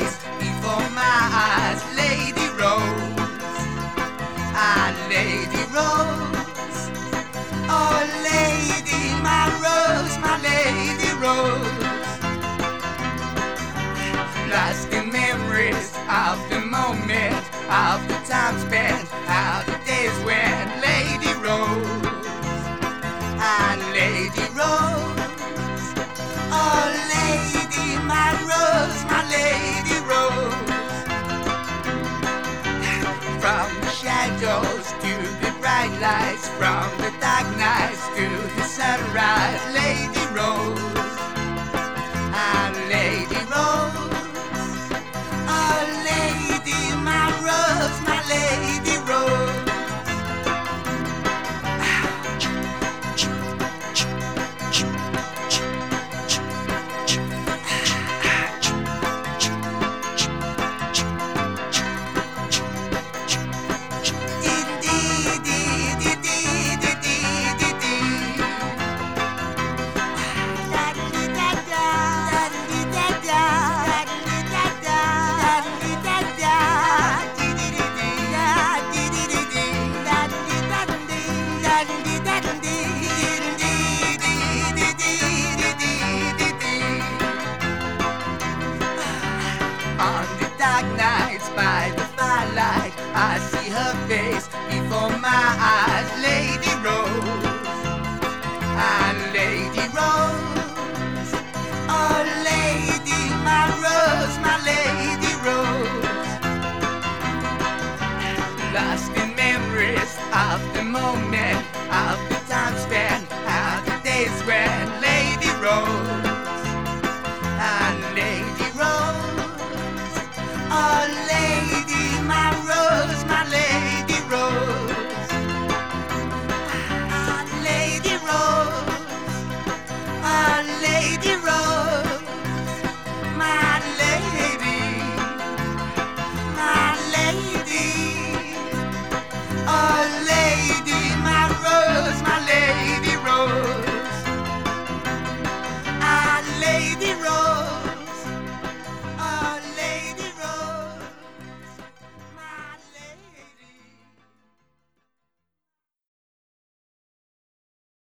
face before my eyes. Lady Rose, ah, Lady Rose. Oh, Lady, my Rose, my Lady Rose. Lost in memories of the moment, of the time spent, how the days went. Lady Rose, ah, Lady Rose. Oh, Lady, my Rose, my Lady Rose. From the shadows to the bright lights, from the dark nights to the sunrise. Lady Rose, ah, Lady Rose. Oh, Lady, my Rose, my Lady Rose. On the dark nights by the firelight, I see her face before my eyes. Lady Rose, ah, Lady Rose.